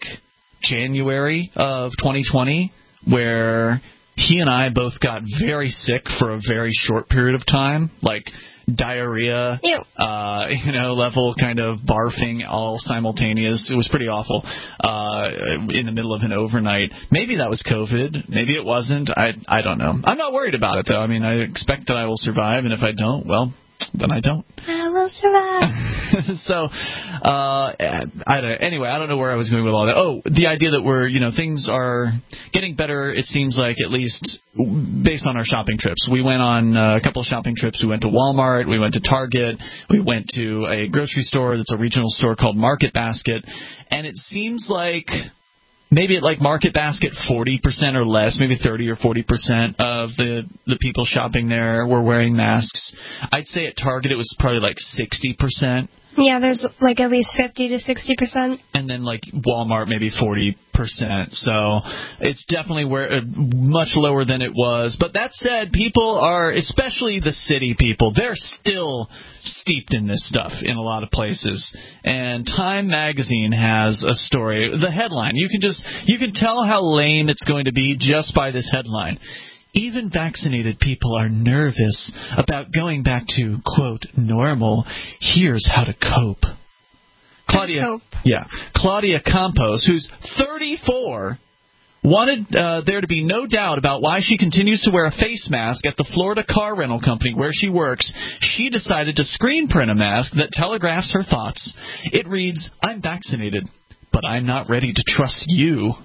January of twenty twenty, where he and I both got very sick for a very short period of time, like diarrhea, Ew. uh, you know, level kind of barfing all simultaneous. It was pretty awful uh, in the middle of an overnight. Maybe that was COVID. Maybe it wasn't. I I don't know. I'm not worried about it, though. I mean, I expect that I will survive, and if I don't, well, then I don't. I will survive. so, uh, I don't. Anyway, I don't know where I was going with all that. Oh, the idea that we're, you know, things are getting better. It seems like, at least based on our shopping trips. We went on uh, a couple of shopping trips. We went to Walmart. We went to Target. We went to a grocery store that's a regional store called Market Basket, and it seems like. Maybe at like Market Basket, forty percent or less, maybe thirty or forty percent of the, the people shopping there were wearing masks. I'd say at Target it was probably like sixty percent. Yeah, there's like at least fifty to sixty percent. And then like Walmart, maybe forty percent. So it's definitely where uh, much lower than it was. But that said, people are, especially the city people, they're still steeped in this stuff in a lot of places. And Time Magazine has a story. The headline, you can just you can tell how lame it's going to be just by this headline. Even vaccinated people are nervous about going back to, quote, normal. Here's how to cope. Claudia, cope. yeah, Claudia Campos, who's thirty-four, wanted uh, there to be no doubt about why she continues to wear a face mask at the Florida car rental company where she works. She decided to screen print a mask that telegraphs her thoughts. It reads, "I'm vaccinated, but I'm not ready to trust you."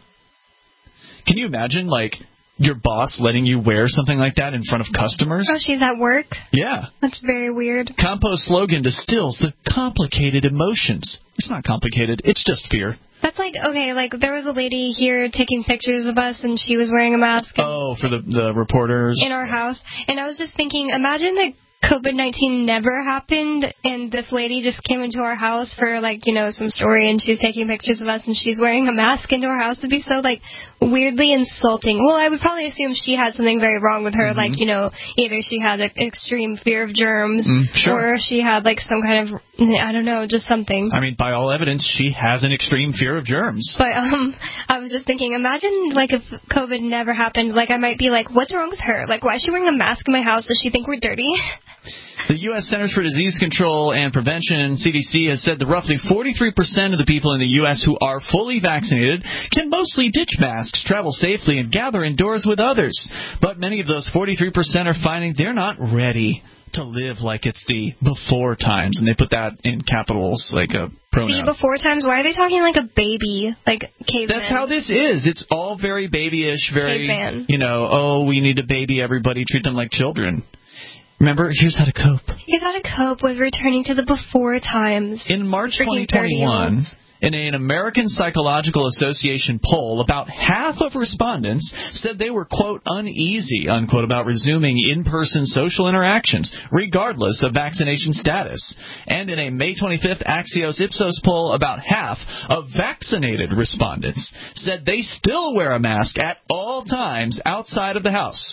Can you imagine, like, your boss letting you wear something like that in front of customers? Oh, she's at work? Yeah. That's very weird. Campos' slogan distills the complicated emotions. It's not complicated. It's just fear. That's like, okay, like there was a lady here taking pictures of us, and she was wearing a mask. Oh, for the, the reporters? In our house. And I was just thinking, imagine that COVID nineteen never happened, and this lady just came into our house for, like, you know, some story, and she's taking pictures of us, and she's wearing a mask into our house. It'd be so, like, weirdly insulting. Well, I would probably assume she had something very wrong with her, mm-hmm. like, you know, either she had an extreme fear of germs, mm, sure. or she had, like, some kind of, I don't know, just something. I mean, by all evidence, she has an extreme fear of germs. But um, I was just thinking, imagine, like, if COVID never happened, like, I might be like, what's wrong with her? Like, why is she wearing a mask in my house? Does she think we're dirty? The U S Centers for Disease Control and Prevention, C D C, has said that roughly forty-three percent of the people in the U S who are fully vaccinated can mostly ditch masks, travel safely, and gather indoors with others. But many of those forty-three percent are finding they're not ready to live like it's the before times. And they put that in capitals, like a pronoun. The before times? Why are they talking like a baby, like caveman? That's how this is. It's all very babyish, very, caveman. You know, oh, we need to baby everybody, treat them like children. Remember, here's how to cope. Here's how to cope with returning to the before times. In March twenty twenty-one, in an American Psychological Association poll, about half of respondents said they were, quote, uneasy, unquote, about resuming in-person social interactions, regardless of vaccination status. And in a May twenty-fifth Axios Ipsos poll, about half of vaccinated respondents said they still wear a mask at all times outside of the house.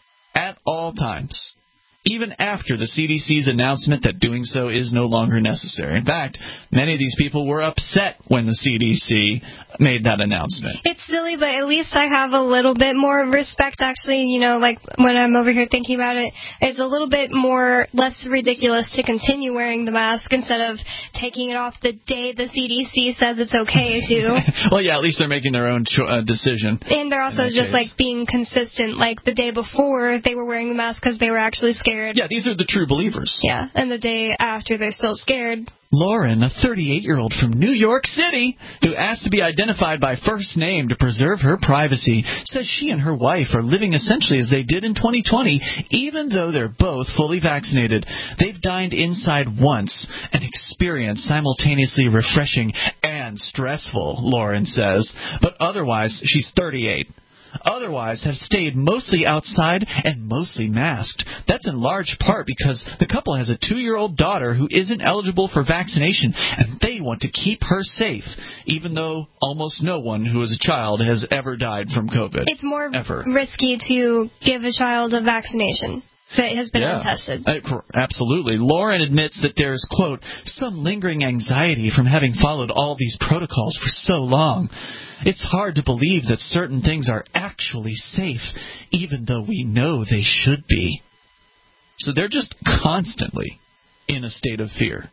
At all times. Even after the C D C's announcement that doing so is no longer necessary. In fact, many of these people were upset when the C D C made that announcement. It's silly, but at least I have a little bit more respect, actually. You know, like when I'm over here thinking about it, it's a little bit more, less ridiculous to continue wearing the mask instead of taking it off the day the C D C says it's okay to. Well, yeah, at least they're making their own cho- uh, decision. And they're also just, case. like, being consistent. Like, the day before, they were wearing the mask because they were actually scared. Yeah, these are the true believers. Yeah, and the day after, they're still scared. Lauren, a thirty-eight-year-old from New York City, who asked to be identified by first name to preserve her privacy, says she and her wife are living essentially as they did in twenty twenty, even though they're both fully vaccinated. They've dined inside once, an experience simultaneously refreshing and stressful, Lauren says. But otherwise, she's thirty-eight. Otherwise have stayed mostly outside and mostly masked. That's in large part because the couple has a two-year-old daughter who isn't eligible for vaccination, and they want to keep her safe, even though almost no one who is a child has ever died from COVID. It's more ever. risky to give a child a vaccination that has been yeah, untested. Uh, absolutely. Lauren admits that there's, quote, some lingering anxiety from having followed all these protocols for so long. It's hard to believe that certain things are actually safe, even though we know they should be. So they're just constantly in a state of fear.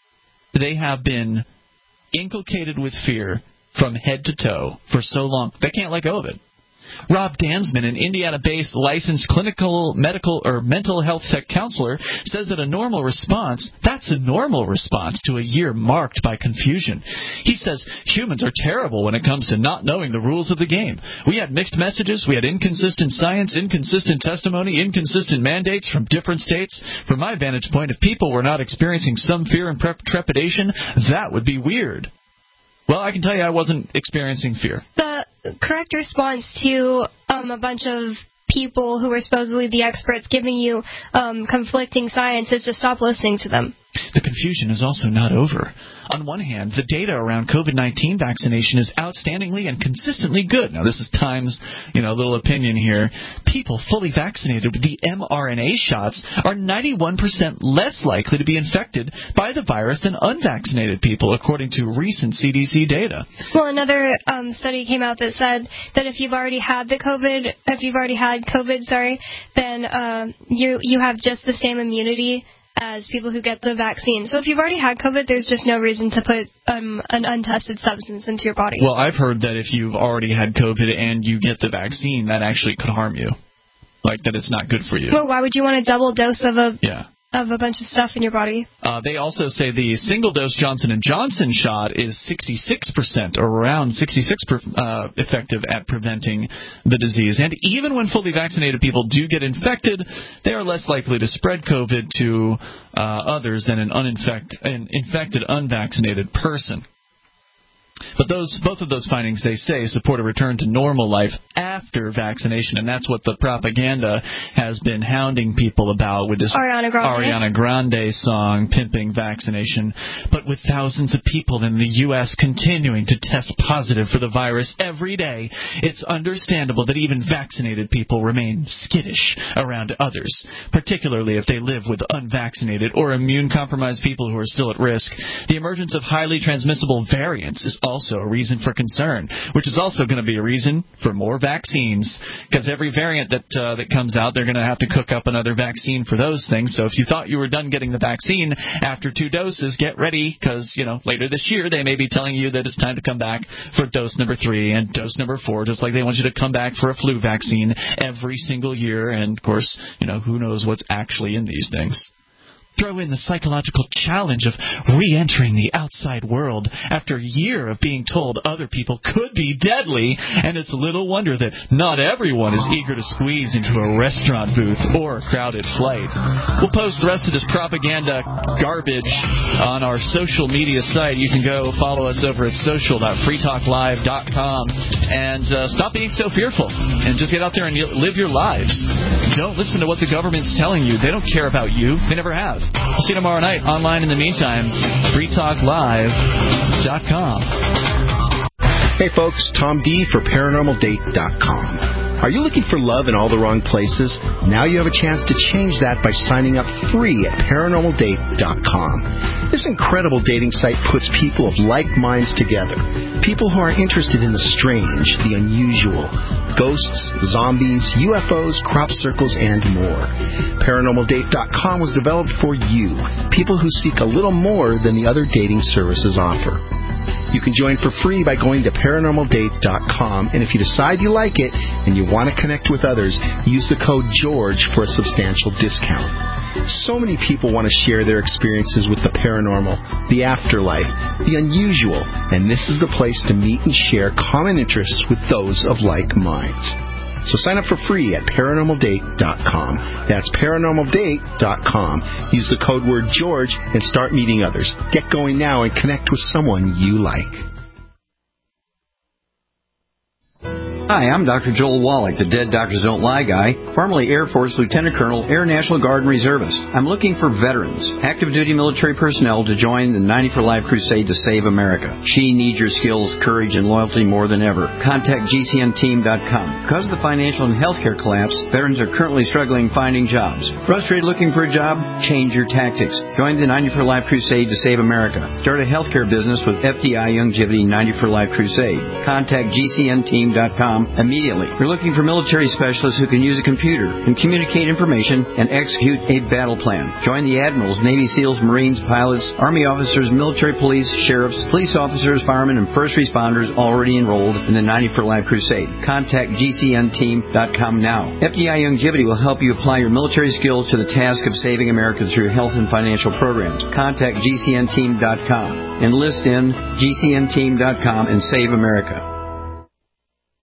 They have been inculcated with fear from head to toe for so long. They can't let go of it. Rob Dansman, an Indiana-based licensed clinical, medical, or mental health tech counselor, says that a normal response, that's a normal response to a year marked by confusion. He says humans are terrible when it comes to not knowing the rules of the game. We had mixed messages, we had inconsistent science, inconsistent testimony, inconsistent mandates from different states. From my vantage point, if people were not experiencing some fear and trepidation, that would be weird. Well, I can tell you I wasn't experiencing fear. The correct response to um, a bunch of people who were supposedly the experts giving you um, conflicting science is to stop listening to them. The confusion is also not over. On one hand, the data around COVID nineteen vaccination is outstandingly and consistently good. Now, this is Time's, you know, little opinion here. People fully vaccinated with the mRNA shots are ninety-one percent less likely to be infected by the virus than unvaccinated people, according to recent C D C data. Well, another um, study came out that said that if you've already had the COVID, if you've already had COVID, sorry, then uh, you you have just the same immunity as people who get the vaccine. So if you've already had COVID, there's just no reason to put um, an untested substance into your body. Well, I've heard that if you've already had COVID and you get the vaccine, that actually could harm you. Like, that it's not good for you. Well, why would you want a double dose of a... Yeah. of a bunch of stuff in your body? Uh, they also say the single-dose Johnson and Johnson shot is sixty-six percent, or around sixty-six percent uh, effective at preventing the disease. And even when fully vaccinated people do get infected, they are less likely to spread COVID to uh, others than an, uninfect, an infected, unvaccinated person. But those, both of those findings, they say, support a return to normal life after vaccination, and that's what the propaganda has been hounding people about with this Ariana Grande, Ariana Grande song, Pimping Vaccination. But with thousands of people in the U S continuing to test positive for the virus every day, it's understandable that even vaccinated people remain skittish around others, particularly if they live with unvaccinated or immune-compromised people who are still at risk. The emergence of highly transmissible variants is also a reason for concern, which is also going to be a reason for more vaccines, because every variant that uh, that comes out, they're going to have to cook up another vaccine for those things. So if you thought you were done getting the vaccine after two doses, get ready, because, you know, later this year they may be telling you that it's time to come back for dose number three and dose number four, just like they want you to come back for a flu vaccine every single year. And, of course, you know, who knows what's actually in these things. Throw in the psychological challenge of re-entering the outside world after a year of being told other people could be deadly, and it's little wonder that not everyone is eager to squeeze into a restaurant booth or a crowded flight. We'll post the rest of this propaganda garbage on our social media site. You can go follow us over at social dot free talk live dot com and uh, stop being so fearful and just get out there and live your lives. Don't listen to what the government's telling you. They don't care about you. They never have. We'll see you tomorrow night online. In the meantime, free talk live dot com. Hey folks, Tom D for paranormal date dot com. Are you looking for love in all the wrong places? Now you have a chance to change that by signing up free at paranormal date dot com. This incredible dating site puts people of like minds together. People who are interested in the strange, the unusual, ghosts, zombies, U F Os, crop circles, and more. paranormal date dot com was developed for you, people who seek a little more than the other dating services offer. You can join for free by going to paranormal date dot com, and if you decide you like it and you want to connect with others, use the code GEORGE for a substantial discount. So many people want to share their experiences with the paranormal, the afterlife, the unusual, and this is the place to meet and share common interests with those of like minds. So sign up for free at paranormal date dot com. That's paranormal date dot com. Use the code word George and start meeting others. Get going now and connect with someone you like. Hi, I'm Doctor Joel Wallach, the Dead Doctors Don't Lie guy, formerly Air Force Lieutenant Colonel, Air National Guard Reservist. I'm looking for veterans, active duty military personnel to join the ninety for Life crusade to save America. She needs your skills, courage, and loyalty more than ever. Contact G C N team dot com. Because of the financial and healthcare collapse, veterans are currently struggling finding jobs. Frustrated looking for a job? Change your tactics. Join the ninety for Life crusade to save America. Start a healthcare business with F D I Longevity ninety for Life crusade. Contact G C N team dot com. com immediately. You're looking for military specialists who can use a computer and communicate information and execute a battle plan. Join the admirals, Navy SEALs, Marines, pilots, Army officers, military police, sheriffs, police officers, firemen, and first responders already enrolled in the ninety for Life Crusade. Contact G C N team dot com now. F D I Longevity will help you apply your military skills to the task of saving America through health and financial programs. Contact G C N team dot com. Enlist in G C N team dot com and save America.